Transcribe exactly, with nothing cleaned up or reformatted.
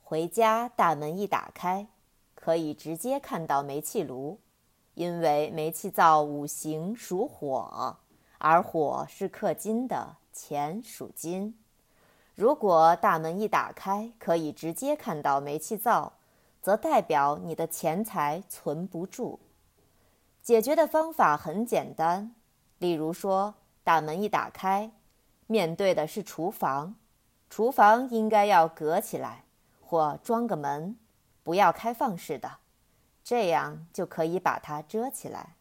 回家大门一打开，可以直接看到煤气炉，因为煤气灶五行属火，而火是克金的，钱属金。如果大门一打开，可以直接看到煤气灶，则代表你的钱财存不住。解决的方法很简单，例如说，大门一打开，面对的是厨房，厨房应该要隔起来，或装个门，不要开放式的，这样就可以把它遮起来。